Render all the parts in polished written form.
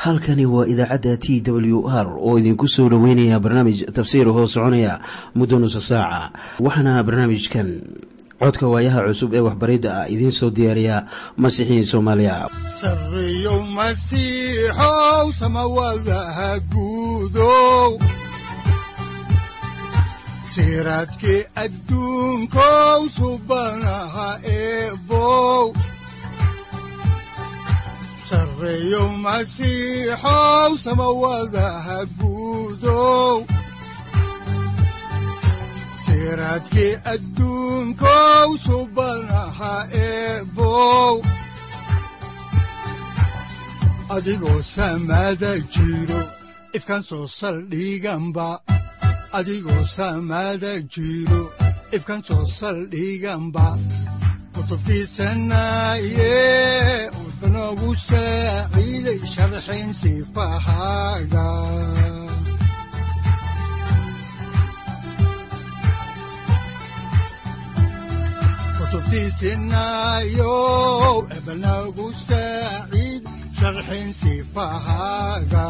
halkani waa idaacadda t w r oo idinku soo dhoweynaya barnaamij tafsiir hoo soconaya muddo nusa saaca waxaana barnaamijkan codka waayaha cusub ee waxbaridda ah idiin soo diyaariya masiixiin soomaaliya sareeyow masiixow samawadaha guudow siraadkii adduunkow subanaha eebow sareeyow masiixow samawadaha guudow siraadkii adduunkow subanaha eebow adigoo samada jiro ifkan soo saldhiganba adigoo samada jiro ifkan soo saldhiganba kutubtiisanaye udbanogu saaciiday sharxin sifahaaga kutubtiisinayo ebanagu saaciid sharxin sifahaaga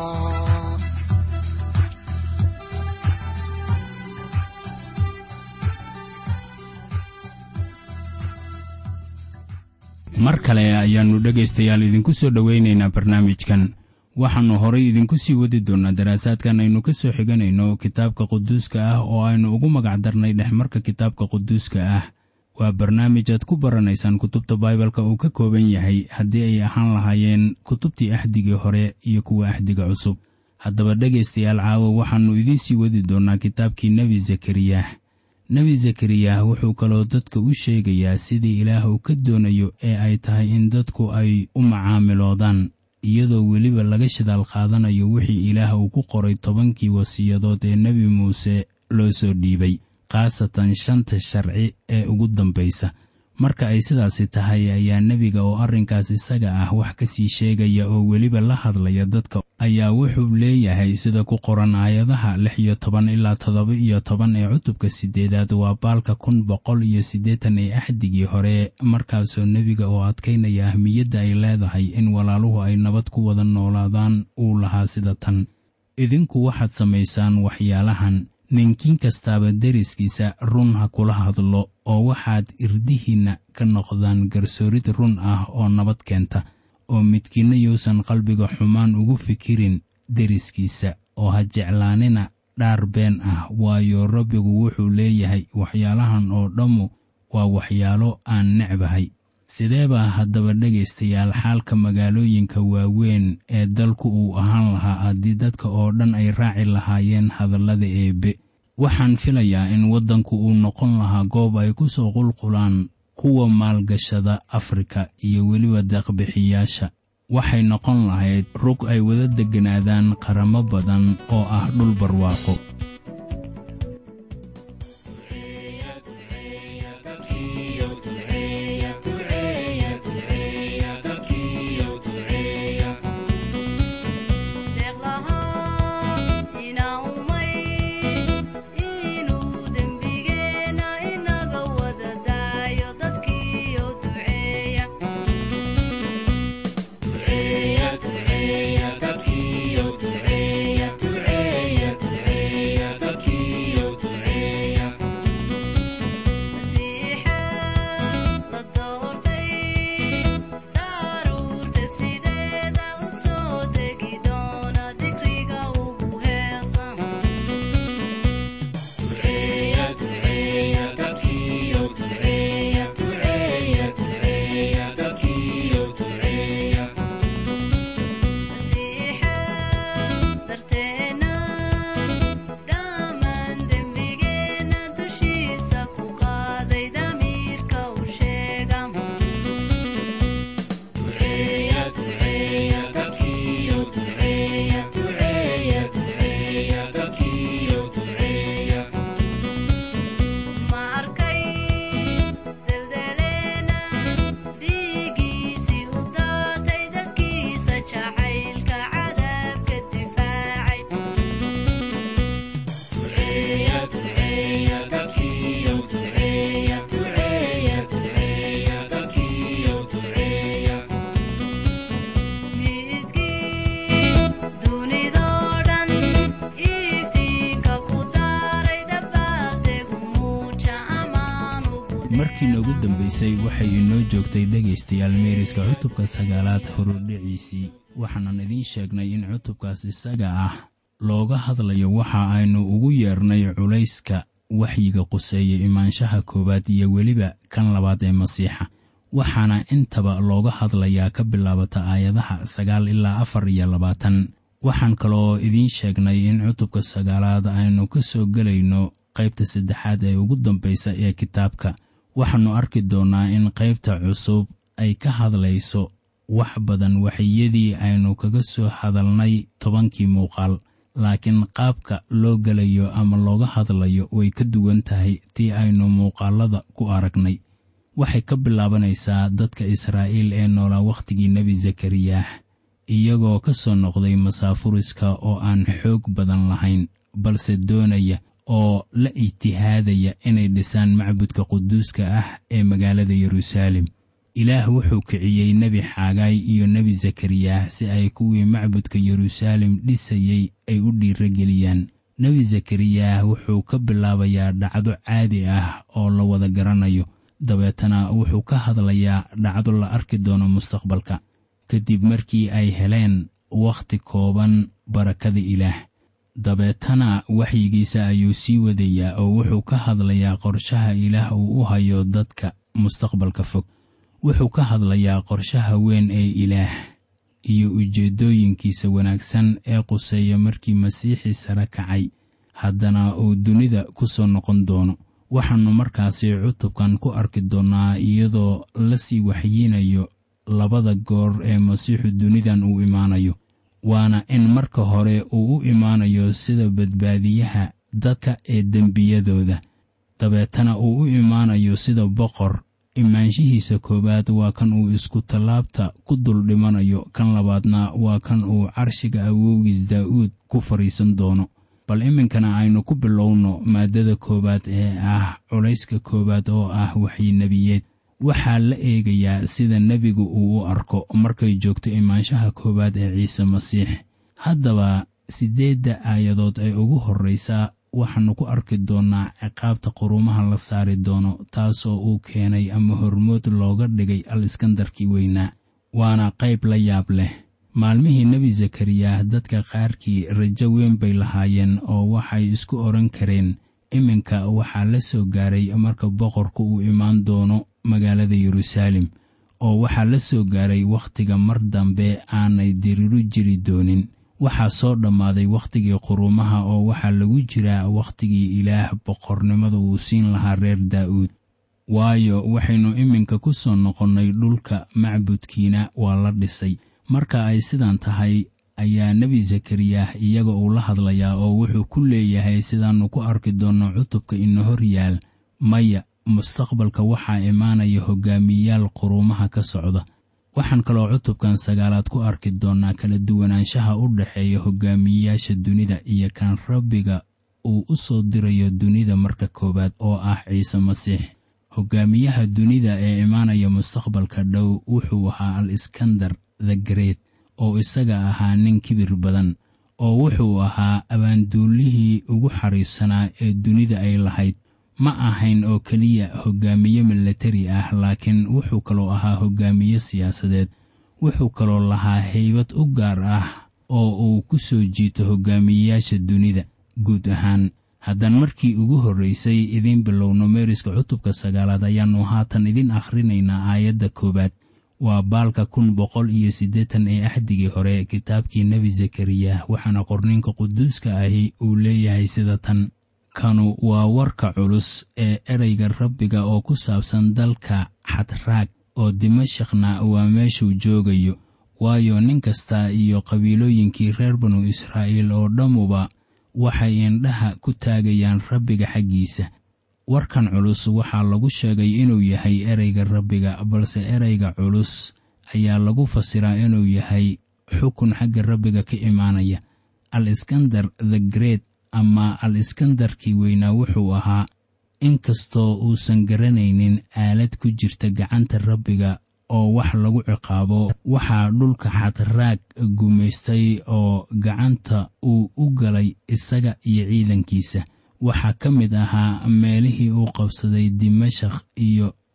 mar kale ayaannu dhegaystayaal idinku soo dhowaynaynaa barnaamijkan waxaannu horay idinku sii wadi doonnaa daraasaadkan aynu ka soo xiganayno kitaabka quduuska ah oo aynu ugu magacdarnay dhexmarka kitaabka quduuska ah waa barnaamij aad ku baranaysaan kutubta baibalka uu ka kooban yahay haddii ay ahaan lahaayeen kutubtii axdigii hore iyo kuwa axdiga cusub haddaba dhegaystayaal caawa waxaannu idiin sii wadi doonnaa kitaabkii nebi zakariyah nebi zakariyah wuxuu kaloo dadka u sheegayaa sidii ilaah uu ka doonayo ee ay tahay in dadku ay u macaamiloodaan iyadoo weliba laga shidaal qaadanayo wixii ilaah uu ku qoray 10 wasiyadood ee nebi muuse loo soo dhiibay khaasatan 5 sharci ee ugu dambaysa marka ay sidaasi tahay ayaa nebiga oo arrinkaas isaga ah wax ka sii sheegaya oo weliba la hadlaya dadka ayaa wuxuu leeyahay sida ku qoran aayadaha 16 ilaa 17 ee cutubka 8 waa baalka 180 ee axdigii hore markaasoo nebiga oo adkaynaya ahmiyadda ay leedahay in walaaluhu ay nabad ku wada noolaadaan uu lahaa sida tan idinku waxaad samaysaan waxyaalahan ninkiin kastaaba deriskiisa run ha kula hadlo oo waxaad irdihiinna ka noqdaan garsoorid run ah oo nabad keenta oo midkiinna yuusan qalbiga xumaan ugu fikirin deriskiisa oo ha jeclaanina dhaar been ah waayo rabbigu wuxuu leeyahay waxyaalahan oo dhammu waa waxyaalo aan necbahay sidee baa haddaba dhegaystayaal xaalka magaalooyinka waaweyn ee dalku uu ahaan lahaa haddii dadka oo dhan ay raaci lahaayeen hadallada eebbe waxaan filayaa in waddanku uu noqon lahaa goob ay ku soo qulqulaan kuwa maalgashada Afrika iyo weliba deeqbixiyaasha waxay noqon lahayd rug ay wada deganaadaan qaramo badan oo ah dhul barwaaqo markii noogu dambaysay waxay inoo joogtay dhegaystayaal meeriska cutubka 9aad horudhiciisii. waxaanan idiin sheegnay in cutubkaas isaga ah looga hadlayo waxa aynu ugu yeernay culayska waxyiga quseeya imaanshaha koowaad iyo weliba kan labaad ee Masiixa. waxaana intaba looga hadlayaa ka bilaabata aayadaha 9 ilaa 24. waxaan kaloo idiin sheegnay in cutubka 9aad aynu ka soo gelayno qaybta 3aad ee ugu dambaysa ee kitaabka. waxaanu arki doonaa in qaybta cusub ay ka hadlayso wax badan waxyadii aynu kaga soo hadalnay 10kii muuqaal, laakiin qaabka loo gelayo ama looga hadlayo way ka duwan tahay tii aynu muuqaalada ku aragnay. waxay ka bilaabanaysaa dadka Israa'iil ee noolaa wakhtigii Nebi Zakariya, iyagoo ka soo noqday masaafuriska oo aan xoog badan lahayn, balse doonaya oo la ijtihaadaya inay dhisaan macbudka quduuska ah ee magaalada Yeruusaalem. ilaah wuxuu kiciyey Nebi Xaagay iyo Nebi Zakariya si ay kuwii macbudka Yeruusaalem dhisayay ay u dhiirigeliyaan. Nebi Zakariya wuxuu ka bilaabayaa dhacdo caadi ah oo la wada garanayo, dabeetana wuxuu ka hadlayaa dhacdo la arki doono mustaqbalka kadib markii ay heleen wakhti kooban barakada ilaah. dabeetana waxyigiisa ayuu sii wadayaa oo wuxuu ka hadlayaa qorshaha ilaah uu u hayo dadka mustaqbalka fog. wuxuu ka hadlayaa qorshaha weyn ee ilaah iyo ujeedooyinkiisa wanaagsan ee quseeya markii Masiixi sare kacay, haddana uu dunida ku soo noqon doono. waxaanu markaasi cutubkan ku arki doonaa iyadoo la sii waxyiinayo labada goor ee Masiixu dunidan uu imaanayo. waana in marka hore uu u imaanayo sida badbaadiyaha dadka ee dembiyadooda, dabeetana uu u imaanayo sida boqor. imaanshihiisa koowaad waa kan uu isku tallaabta ku dul dhimanayo, kan labaadna waa kan uu carshiga awowgiis Daa'uud ku fariisan doono. bal iminkana aynu ku bilowno maadada koowaad ee ah culayska koowaad oo ah waxyi nebiyeed. waxaa la eegayaa sida nebigu uu u arko markay joogto imaanshaha koowaad ee Ciise Masiix. haddaba 8 aayadood ee ugu horreysa waxaanu ku arki doonaa ciqaabta qurumaha la saari doono, taasoo uu keenay ama hormood looga dhigay Al-Iskandarkii weynaa. waana qayb la yaab leh. maalmihii Nebi Zakariya dadka qaarkii rajo weyn bay lahaayeen oo waxay isku oran kareen iminka waxaa la soo gaaray marka boqorku uu imaan doono magaalada Yeruusaalem, oo waxaa la soo gaaray wakhtiga mar dambe aanay diriiru jiri doonin. waxaa soo dhammaaday wakhtigii qurumaha oo waxaa lagu jiraa wakhtigii ilaah boqornimada uu siin lahaa reer Daa'uud. waayo waxaynu iminka ku soo noqonnay dhulka macbudkiina waa la dhisay. marka ay sidan tahay ayaa Nebi Zakariya iyaga uu la hadlayaa oo wuxuu ku leeyahay sidaanu ku arki doono cutubka ina hor yaal, maya, mustaqbalka waxaa imaanaya hogaamiyayaal qurumaha ka socda. waxaan kaloo cutubkan 9aad ku arki doonaa kala duwanaanshaha u dhaxeeya hogaamiyayaasha dunida iyo kan Rabbiga uu u soo dirayo dunida marka koowaad oo ah Ciise Masiix. hogaamiyaha dunida ee imaanaya mustaqbalka dhow wuxuu ahaa Al-Iskandar the Great, oo isaga ahaa nin kibir badan, oo wuxuu ahaa abaanduulihii ugu xariifsanaa ee dunida ay lahayd. ma ahayn oo keliya hogaamiye militari ah, laakiin wuxuu kaloo ahaa hogaamiye siyaasadeed. wuxuu kaloo lahaa haybad u gaar ah oo uu ku soo jiito hogaamiyayaasha dunida guud ahaan. haddaan markii ugu horreysay idin bilowno meeriska cutubka 9aad ayaannu haatan idin akhrinaynaa aayadda koowaad. waa baalka 180 ee axdigii hore kitaabkii Nebi Zakariya. waxaana qorninka quduuska ahi uu leeyahay sida tan: kanu waa warka culus ee ereyga Rabbiga oo ku saabsan dalka Xadraag, oo Dimashqna waa meeshuu joogayo. waayo nin kasta iyo qabiilooyinkii reer banu Israa'iil oo dhammuba waxay indhaha ku taagayaan Rabbiga xaggiisa. warkan culus waxaa lagu sheegay inuu yahay ereyga Rabbiga, balse ereyga culus ayaa lagu fasiraa inuu yahay xukun xagga Rabbiga ka imaanaya. Al-Iskandar the Great ama Al-Iskandarkii weynaa wuxuu ahaa, inkastoo uusan garanaynin aalad ku jirta gacanta Rabbiga oo wax lagu ciqaabo, waxaa dhulka Xadraag gumaystay oo gacanta uu u galay isaga iyo ciidankiisa. waxaa ka mid ahaa meelihii uu qabsaday Dimashq iyo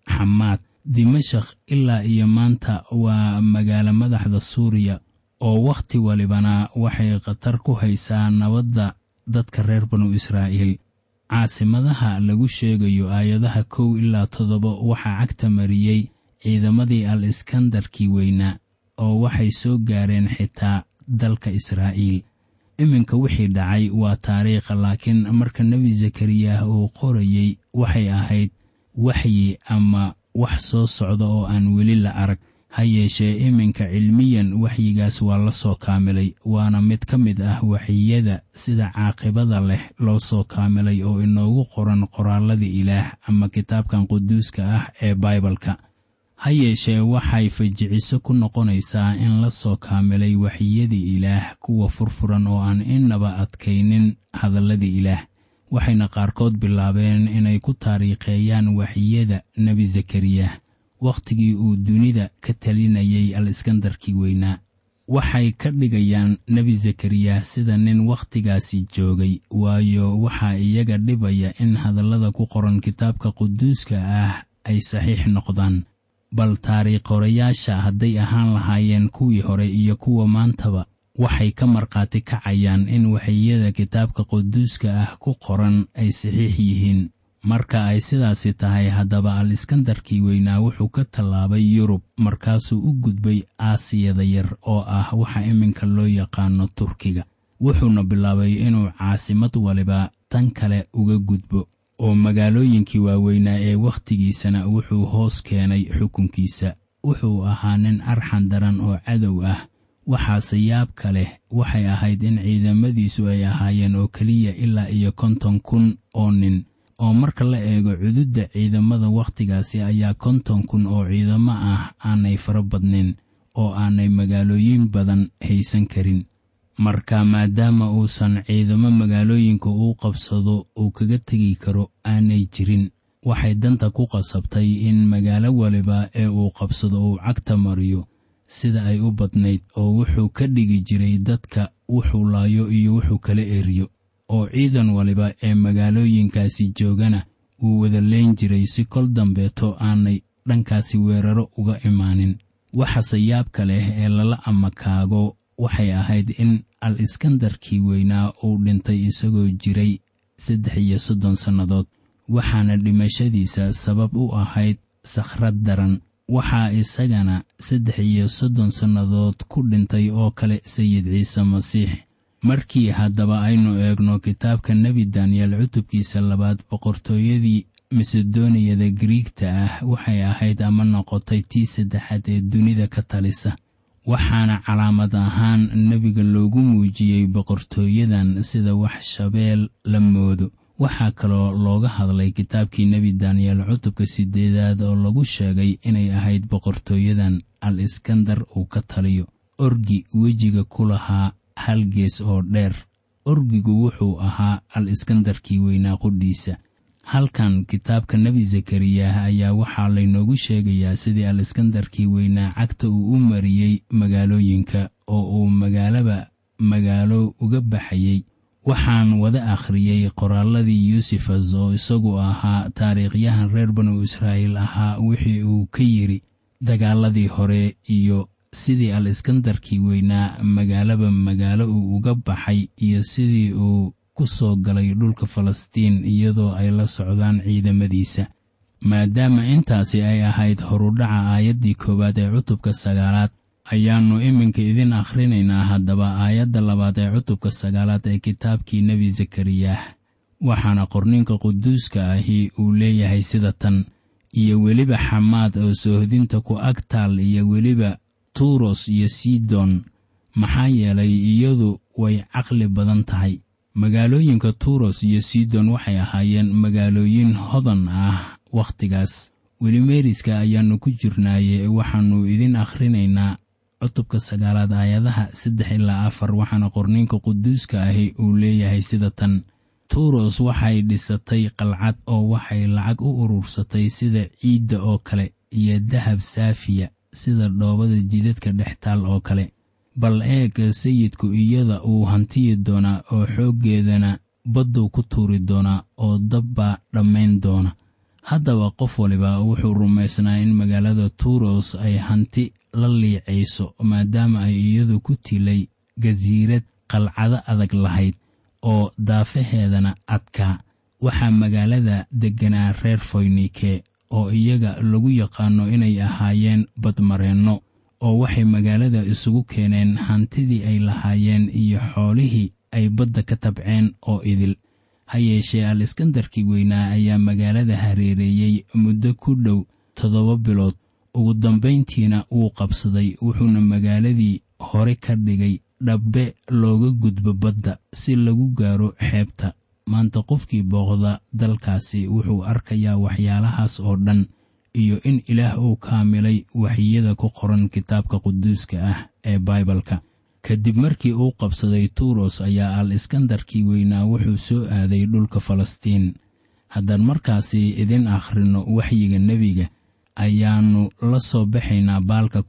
xamaad. dimashaq ilaa iyo maanta waa magaalo madaxda Suuriya oo wakhti walibana waxay khatar ku haysaa nabadda dadka reer banu Israa'iil. caasimadaha lagu sheegayo aayadaha 1 ilaa 7 waxaa cagta mariyey ciidamadii al-Iskandarkii weynaa oo waxay soo gaareen xitaa dalka Israa'iil. iminka wixii dhacay waa taariikh, laakiin marka nebi Zakariya uu qorayay waxay ahayd waxyi ama wax soo socda oo aan weli la arag. ha yeeshee iminka cilmiyan waxyigaas waa la soo kaamilay, waana mid ka mid ah waxyiyada sida caaqibada leh loo soo kaamilay oo inoogu qoran qoraalladii Ilaah ama kitaabkan quduuska ah ee Baybalka. ha yeeshee waxay fajiciso ku noqonaysaa in la soo kaamilay waxyiyadii Ilaah kuwa furfuran oo aan innaba adkaynin hadalladii Ilaah. waxayna qaarkood bilaabeen inay ku taariikheeyaan waxyiyada nebi Zakariya wakhtigii uu dunida ka talinayay al-Iskandarkii weynaa. waxay ka dhigayaan nebi Zakariya sida nin wakhtigaasi joogay, waayo waxaa iyaga dhibaya in hadallada ku qoran kitaabka quduuska ah ay saxiix noqdaan. bal taariikhorayaasha hadday ahaan lahaayeen kuwii hore iyo kuwa maantaba waxay ka markhaati kacayaan in waxyiyada kitaabka quduuska ah ku qoran ay saxiix yihiin. marka ay sidaasi tahay, haddaba al-Iskandarkii weynaa wuxuu ka tallaabay Yurub, markaasuu u gudbay Aasiyada yar oo ah waxa iminka loo yaqaano Turkiga. wuxuuna bilaabay inuu caasimad waliba tan kale uga gudbo, oo magaalooyinkii waaweynaa ee wakhtigiisana wuxuu hoos keenay xukunkiisa. wuxuu ahaa nin arxan daran oo cadow ah. waxaase yaab ka leh waxay ahayd in ciidamadiisu ay ahaayeen oo keliya ilaa iyo 50,000 oo nin, oo marka la eego cududda ciidamada wakhtigaasi ayaa 50,000 oo ciidamo ah aanay fara badnayn oo aanay magaalooyin badan haysan karin. marka maadaama uusan ciidamo magaalooyinka uu qabsado uu kaga tegi karo aanay jirin, waxay danta ku qasabtay in magaalo waliba ee uu qabsado uu cagta mariyo sida ay u badnayd, oo wuxuu ka dhigi jiray dadka wuxuu laayo iyo wuxuu kala eriyo, oo ciidan waliba ee magaalooyinkaasi joogana uu wada leen jiray si kol dambeeto aanay dhankaasi weeraro uga imaanin. waxaase yaabka leh ee lala amakaago waxay ahayd in al-Iskandarkii weynaa uu dhintay isagoo jiray 33 sannadood, waxaana dhimashadiisa sabab u ahayd sakhrad daran. waxaa isagana 33 sannadood ku dhintay oo kale Sayid Ciise Masiix. markii haddaba aynu eegno kitaabka nebi Daniel cutubkiisa 2, boqortooyadii Masedoniyada Griigta ah waxay ahayd ama noqotay tii 3aad ee dunida ka talisa. waxaana calaamad ahaan nebiga loogu muujiyey boqortooyadan sida wax shabeel la moodo. waxaa kaloo looga hadlay kitaabkii nebi Daniel cutubka 8 oo lagu sheegay inay ahayd boqortooyadan al-Iskandar uu ka taliyo. orgi wejiga ku lahaa hal gees oo dheer. orgigu wuxuu ahaa al-Iskandarkii weynaa qudhiisa. halkan kitaabka nebi Zakariya ayaa waxaa laynoogu sheegayaa sidii al-Iskandarkii weynaa cagta uu u mariyey magaalooyinka oo uu magaalo uga baxayay. waxaan wada akhriyey qoraalladii Yuusufas oo isagu ahaa taariikhyahan reer banu Israa'iil ahaa wixii uu ka yiri dagaaladii hore iyo sidii al-Iskandarkii weynaa magaalo uu uga baxay iyo sidii uu ku soo galay dhulka Falastiin iyadoo ay la socdaan ciidamadiisa. maadaama intaasi ay ahayd horudhaca aayaddii 1 ee cutubka 9, ayaannu iminka idin akhrinaynaa haddaba aayadda 2 ee cutubka 9 ee kitaabkii nebi Zakariya. waxaana qorninka quduuska ahi uu leeyahay sida tan: iyo weliba Xamaad oo soohdinta ku agtaal, iyo weliba Tuuros iyo Sidon, maxaa yeelay iyadu way caqli badan tahay. magaalooyinka Tuuros iyo Sidon waxay ahaayeen magaalooyin hodan ah wakhtigaas. weli meeriska ayaannu ku jirnaaye waxaannu idin akhrinaynaa cutubka 9 aayadaha 3 ilaa 4. waxaana qorninka quduuska ahi uu leeyahay sida tan: Tuuros waxay dhisatay qalcad oo waxay lacag u urursatay sida ciidda oo kale, iyo dahab saafiya sida dhoobada jidadka dhex taal oo kale. bal eeg, sayidku iyada uu hantiyi doonaa oo xooggeedana baddu ku tuuri doonaa oo dabbaa dhammayn doona. haddaba qof waliba wuxuu rumaysnaa in magaalada turos ay hanti la liicayso maadaama ay iyadu ku tilay gasiirad qalcado adag lahayd oo daafaheedana adkaa. waxaa magaalada degganaa reer foynike oo iyaga lagu yaqaano inay ahaayeen badmareenno, oo waxay magaalada isugu keeneen hantidii ay lahaayeen iyo xoolihii ay badda ka tabceen oo idil. ha yeeshee Al-Iskandarkii weynaa ayaa magaalada hareereeyey muddo ku dhow 7 bilood. ugu dambayntiina wuu qabsaday, wuxuuna magaaladii hore ka dhigay dhabbe looga gudbo badda si lagu gaaro xeebta. maanta qofkii booqda dalkaasi wuxuu arkayaa waxyaalahaas oo dhan, iyo in Ilaah uu kaamilay waxyada ku qoran kitaabka quduuska ah ee Baybalka. kadib markii uu qabsaday Turos ayaa Al-Iskandarkii weynaa wuxuu soo aaday dhulka Falastiin. haddaan markaasi idin akhrino waxyiga nebiga, ayaannu la soo baxaynaa baalka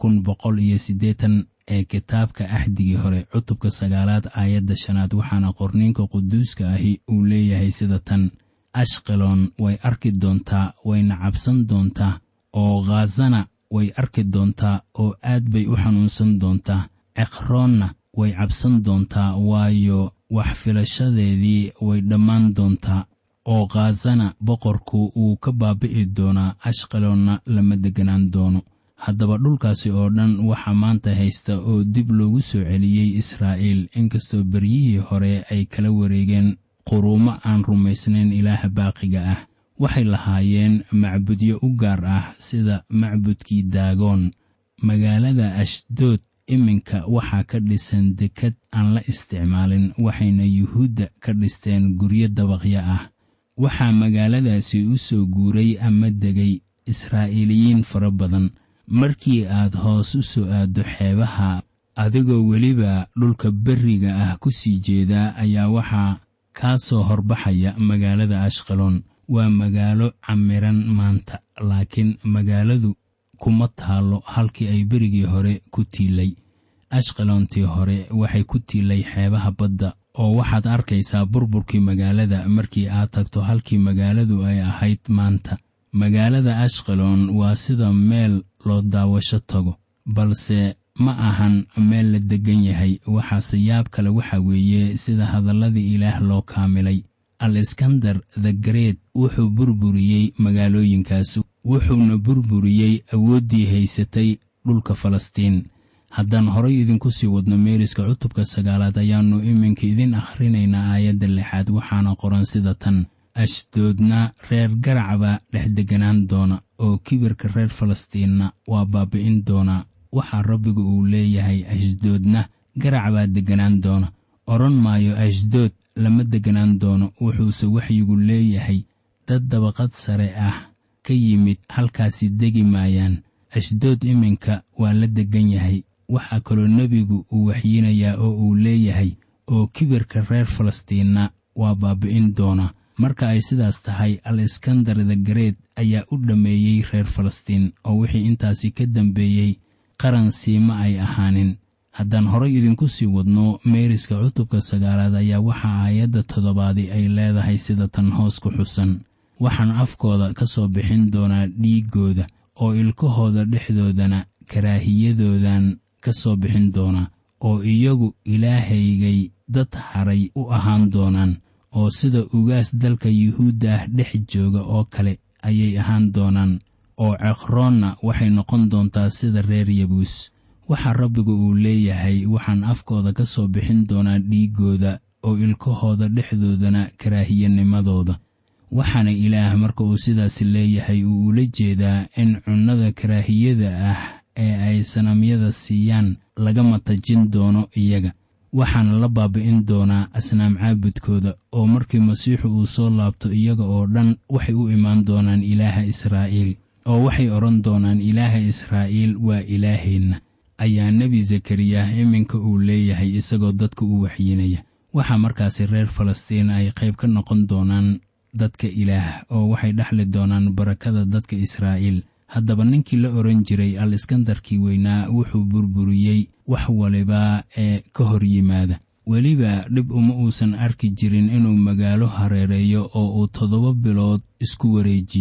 180 ee kitaabka Ahdigii hore cutubka 9 aayadda 5, waxaana qorniinka quduuska ahi uu leeyahay sida tan: Ashqalon way arki doontaa, wayna cabsan doontaa, oo Gaazana way arki doontaa oo aad bay u xanuunsan doontaa. Eqroonna way cabsan doontaa, waayo wax filashadeedii way dhammaan doontaa, oo Gaazana boqorku uu ka baabi'i doonaa, Ashqalonna lama deganaan doono. haddaba dhulkaasi oo dhan waxa maanta haysta oo dib loogu soo celiyey Israa'iil, inkastoo beryihii hore ay kala wareegeen quruumo aan rumaysnayn Ilaaha baaqiga ah. waxay lahaayeen macbudyo u gaar ah sida macbudkii Daagoon. magaalada Ashdood iminka waxaa ka dhisan dekad aan la isticmaalin, waxayna Yuhuudda ka dhisteen guryo dabaqyo ah. waxaa magaaladaasi u soo guuray ama degay Israa'iiliyiin fara badan. markii aad hoos u soo aaddo xeebaha adigoo weliba dhulka berriga ah ku sii jeeda, ayaa waxaa kaa soo horbaxaya magaalada Ashqalon. waa magaalo camiran maanta, laakiin magaaladu kuma taalo halkii ay berigii hore ku tiilay. Ashqalontii hore waxay ku tiilay xeebaha badda, oo waxaad arkaysaa burburkii magaalada markii aad tagto halkii magaaladu ay ahayd maanta. magaalada Ashqalon waa sida meel loo daawasho tago, balse ma ahan meel la degan yahay. waxaase yaab kale waxa weeye sida hadalladii Ilaah loo kaamilay. Al-Iskandar the Great wuxuu burburiyey magaalooyinkaas, wuxuuna burburiyey awooddii haysatay dhulka Falastiin. haddaan horay idinku sii wadno meeriska cutubka 9 ayaannu iminka idin akhrinaynaa aayadda 6, waxaana qoran sida tan: Ashdoodna reer garacba dhex deganaan doona, oo kibirka reer Falastiinna waa baabi'in doonaa. waxaa Rabbigu uu leeyahay, Ashdoodna garacbaa deganaan doona. oran maayo Ashdood lama deganaan doono, wuxuuse waxyigu leeyahay dad dabaqad sare ah ka yimid halkaasi degi maayaan. Ashdood iminka waa la degan yahay. waxaa kaloo nebigu uu waxyinayaa oo uu leeyahay, oo kibirka reer Falastiinna waa baabi'in doona. marka ay sidaas tahay, Al-Iskandar the Great ayaa u dhameeyey reer Falastiin, oo wixii intaasi ka dambeeyey qaran siima ay ahaanin. haddaan horay idinku sii wadno meeriska cutubka 9 ayaa waxaa aayadda 7 ay leedahay sida tan hoos ku xusan: waxaan afkooda ka soo bixin doonaa dhiigooda, oo ilkahooda dhexdoodana karaahiyadoodan ka soo bixin doonaa, oo iyagu Ilaahaygay dad haray u ahaan doonaan, oo sida ugaas dalka Yuhuudda dhex jooga oo kale ayay ahaan doonaan, oo Eqroonna waxay noqon doontaa sida reer Yabuus. waxaa Rabbigu uu leeyahay, waxaan afkooda ka soo bixin doonaa dhiigooda, oo ilkahooda dhexdoodana karaahiyanimadooda. waxaana Ilaah marka uu sidaas leeyahay uu ula jeedaa in cunnada karaahiyada ah ee ay sanamyada siiyaan laga matajin doono iyaga. waxaana la baabi'in doonaa asnaam caabudkooda, oo markii Masiixu uu soo laabto iyaga oo dhan waxay u imaan doonaan Ilaaha Israa'iil, oo waxay oran doonaan, Ilaaha Israa'iil waa Ilaaheenna, ayaa nebi Zakariya iminka uu leeyahay isagoo dadka u waxyinaya. waxaa markaasi reer Falastiin ay qayb ka noqon doonaan dadka Ilaah, oo waxay dhaxli doonaan barakada dadka Israa'iil. haddaba ninkii la oran jiray Al-Iskandarkii weynaa wuxuu burburiyey wax waliba ee ka hor yimaada. weliba dhib uma uusan arki jirin inuu magaalo hareereeyo oo uu 7 bilood isku wareejiyo.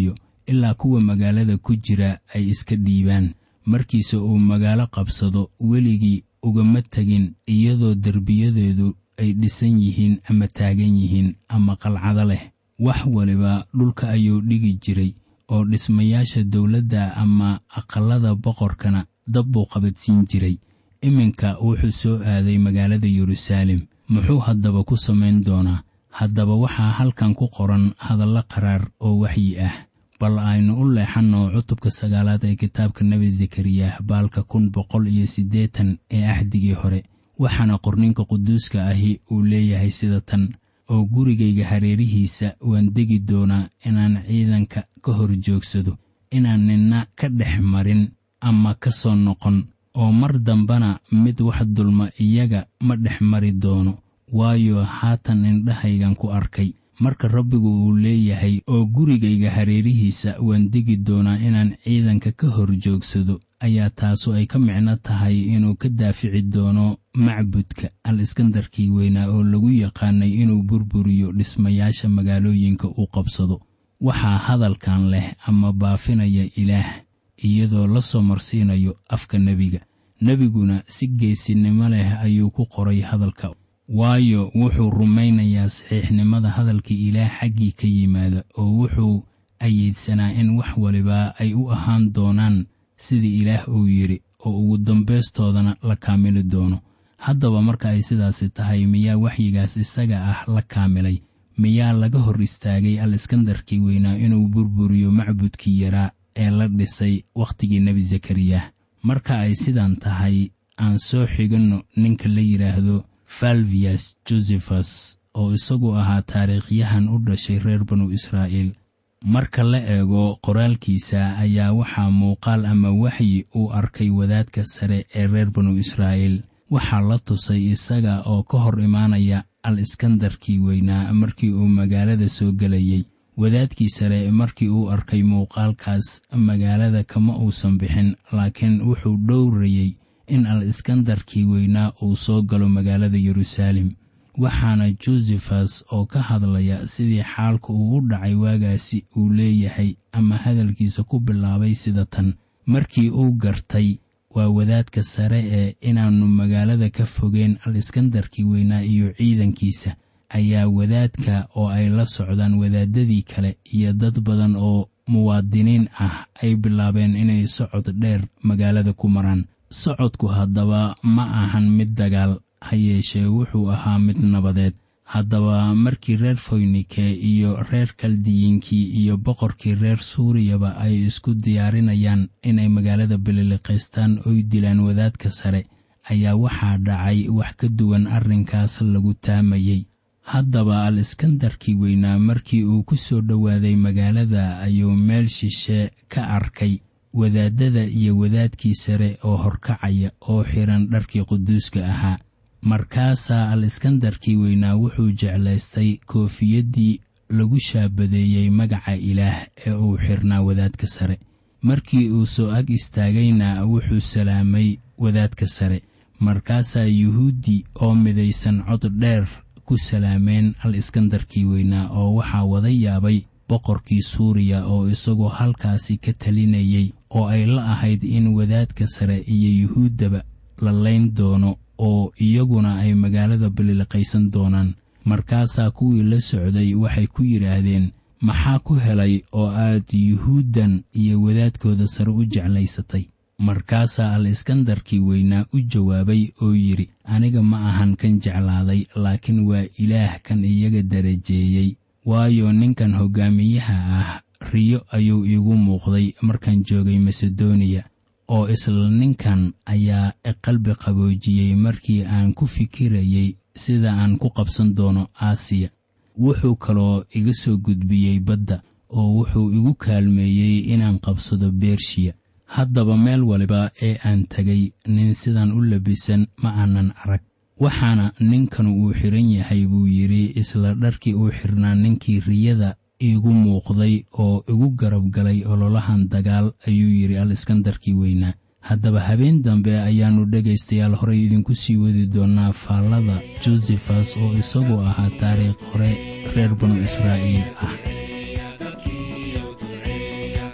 ilaa kuwa magaalada ku jira ay iska dhiibaan. Markiise uu magaalo qabsado, weligii ugama tegin iyadoo derbiyadeedu ay dhisan yihiin ama taagan yihiin ama qalcado leh. wax waliba dhulka ayuu dhigi jiray, oo dhismayaasha dawladda ama aqalada boqorkana dab buu qabadsiin jiray. iminka wuxuu soo aaday magaalada Yeruusaalem. muxuu haddaba ku samayn doonaa? haddaba waxaa halkan ku qoran hadallo qaraar oo waxyi ah. bal aynu u leexanno cutubka 9 ee kitaabka Nebi Zakariya, baalka 180 ee ahdigii hore. waxaana qorninka quduuska ahi uu leeyahay sida tan: oo gurigayga hareerihiisa waan degi doonaa inaan ciidanka ka hor joogsado, inaan ninna ka dhex marin ama ka soo noqon, oo mar dambana mid wax dulma iyaga ma dhex mari doono, waayo haatan indhahaygan ku arkay. marka Rabbigu uu leeyahay oo gurigayga hareerihiisa waan degi doonaa inaan ciidanka ka hor joogsado, ayaa taasu ay ka micno tahay inuu ka daafici doono macbudka al-Iskandarkii weynaa oo lagu yaqaanay inuu burburiyo dhismayaasha magaalooyinka uu qabsado. waxaa hadalkan leh ama baafinaya Ilaah iyadoo la soo marsiinayo afka nebiga. nebiguna si geesinimo leh ayuu ku qoray hadalka, waayo wuxuu rumaynayaa saxiixnimada hadalka Ilaah xaggii ka yimaada, oo wuxuu ayeedsanaa in wax waliba ay u ahaan doonaan sidii Ilaah uu yiri, oo ugu dambaystoodana la kaamili doono. haddaba marka ay sidaasi tahay, miyaa waxyigaas isaga ah la kaamilay? miyaa laga hor istaagay al-Iskandarkii weynaa inuu burburiyo macbudkii yaraa ee la dhisay wakhtigii Nebi Zakariya? marka ay sidan tahay, aan soo xiganno ninka la yiraahdo Flavius Josephus, oo isagu ahaa taariikhyahan u dhashay reer banu Israa'iil. marka la eego qoraalkiisa ayaa waxaa muuqaal ama waxyi uu arkay wadaadka sare ee reer banu Israa'iil. waxaa la tusay isaga oo ka hor imaanaya al-Iskandarkii weynaa markii uu magaalada soo gelayay. wadaadkii sare markii uu arkay muuqaalkaas, magaalada kama uusan bixin, laakiin wuxuu dhowrayay in al-Iskandarkii weynaa uu soo galo magaalada Yeruusaalem. waxaana Josephus oo ka hadlaya sidii xaalku uu u dhacay waagaasi uu leeyahay ama hadalkiisa ku bilaabay sida tan: markii uu gartay waa wadaadka sare ee inaanu magaalada ka fogeen al-Iskandarkii weynaa iyo ciidankiisa, ayaa wadaadka oo ay la socdaan wadaadadii kale iyo dad badan oo muwaadiniin ah ay bilaabeen inay socod dheer magaalada ku maraan. socodku haddaba ma ahan mid dagaal, ha yeeshee wuxuu ahaa mid nabadeed. haddaba markii reer Foynike iyo reer Kaldiyiinkii iyo boqorkii reer Suuriyaba ay isku diyaarinayaan inay magaalada bililiqaystaan oy dilaan wadaadka sare, ayaa waxaa dhacay wax ka duwan arrinkaas lagu taamayay. haddaba al-Iskandarkii weynaa markii uu ku soo dhowaaday magaalada ayuu meel shishe ka arkay wadaadada iyo wadaadkii sare oo horkacaya oo xiran dharkii quduuska ahaa. markaasaa al-Iskandarkii weynaa wuxuu jeclaystay koofiyaddii lagu shaabadeeyey magaca Ilaah ee uu xirnaa wadaadka sare. markii uu soo ag istaagayna wuxuu salaamay wadaadka sare. markaasaa yuhuudi oo midaysan cod dheer ku salaameen al-Iskandarkii weynaa, oo waxaa wada yaabay boqorkii Suuriya oo isagoo halkaasi ka talinayay, oo ay la ahayd in wadaadka sare iyo yuhuuddaba la layn doono oo iyaguna ay magaalada bililiqaysan doonaan. markaasaa kuwii la socday waxay ku yidhaahdeen: maxaa ku helay oo aad yuhuuddan iyo wadaadkooda sare u jeclaysatay? markaasaa al-Iskandarkii weynaa u jawaabay oo yidhi: aniga ma ahan kan jeclaaday, laakiin waa Ilaah kan iyaga darajeeyey. waayo ninkan hoggaamiyaha ah riyo ayuu iigu muuqday markaan joogay Masedoniya, oo isla ninkan ayaa qalbi qaboojiyey markii aan ku fikirayay sida aan ku qabsan doono Aasiya. wuxuu kaloo iga soo gudbiyey badda, oo wuxuu igu kaalmeeyey inaan qabsado Bershiya. haddaba meel waliba ee aan tagay, nin sidan u labisan ma aanan arag. waxaana ninkan uu xiran yahay buu yidhi isla dharkii uu xirnaa ninkii riyada iigu muuqday oo igu garab galay ololahan dagaal, ayuu yidhi al-Iskandarkii weynaa. haddaba habeen dambe ayaannu dhegaystayaal horey idinku sii wadi doonaa faallada Josephus oo isagoo ahaa taariikh hore reer banu Israa'iil ah.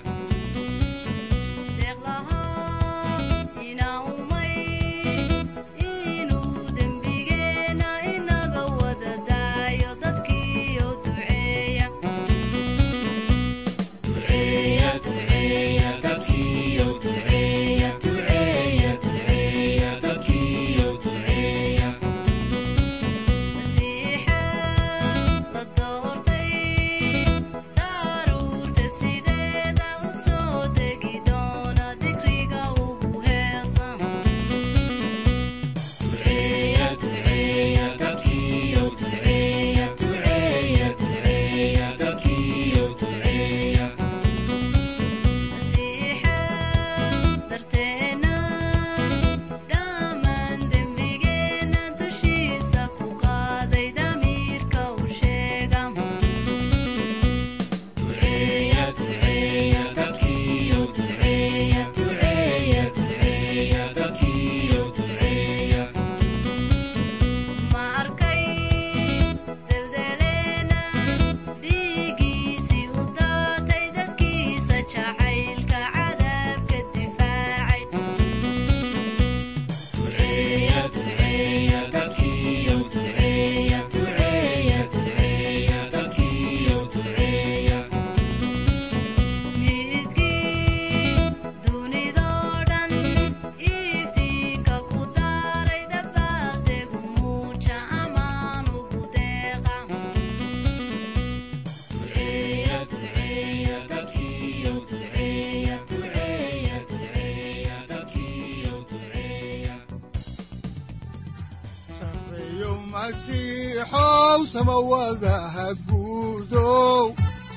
masiixow samawadaha guudow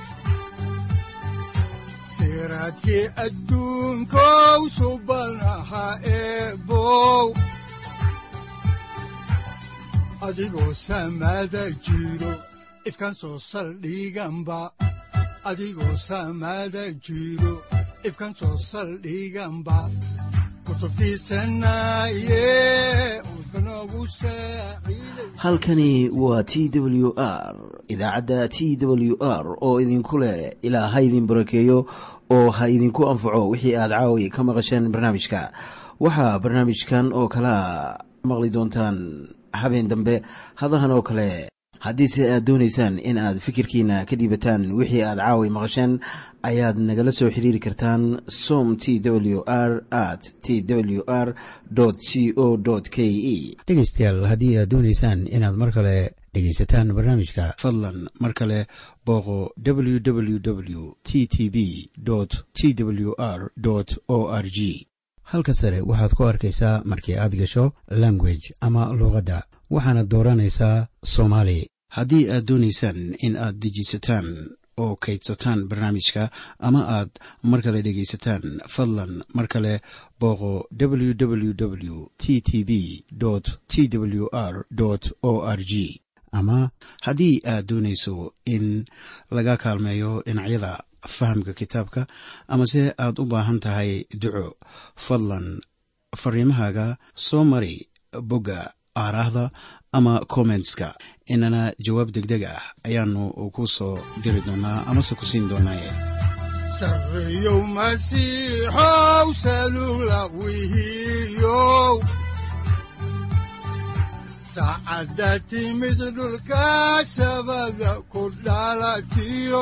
siraadkii adduunkow subanaha eebow adigoo samada jiro ifkaan soo saldhiganba adigoo samada jiro ifkaan soo saldhiganba halkani waa t w r idaacadda t w r oo idinku leh ilaa ha idin barakeeyo oo ha idinku anfaco wixii aad caawi ka maqasheen barnaamijka. waxaa barnaamijkan oo kalea maqli doontaan habeen dambe hadahan oo kale. haddiise aad doonaysaan in aad fikirkiina ka dhiibataan wixii aad caawi maqasheen ayaad nagala soo xiriiri kartaan som t w r at t w r c o k e. dhegaystayaal haddii aad doonaysaan inaad mar kale dhegaysataan barnaamijka fadlan mar kale booqo www t t b t w r o r g. halka sare waxaad ku arkaysaa markii aad gasho language ama luuqadda waxaana dooranaysaa soomaali. haddii aad doonaysaan in aad dejisataan oo kaydsataan barnaamijka ama aad mar kale dhegaysataan fadlan mar kale booqo www t t b t w r o r g. ama haddii aad doonayso in laga kaalmeeyo dhinacyada fahamka kitaabka amase aad u baahan tahay duco fadlan fariimahaaga soo mari bogga aaraahda ama commentska inana jawaab degdeg ah ayaanu ku soo diri doonaa amase ku siin doonaaye. sareeyow masiixow salugla wihiyow saacadda timid dhulka sabada ku dhalatiyo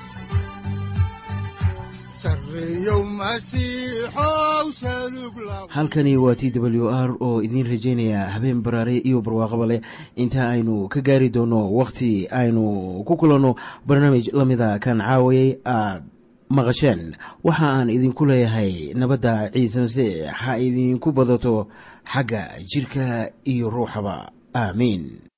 halkani waa t w r oo idiin rajaynaya habeen baraare iyo barwaaqaba leh inta aynu ka gaari doono wakhti aynu ku kulanno barnaamij la mida kan caawayay aad maqasheen. waxa aan idinku leeyahay nabadda ciise masiix ha idinku badato xagga jidhka iyo ruuxaba aamiin.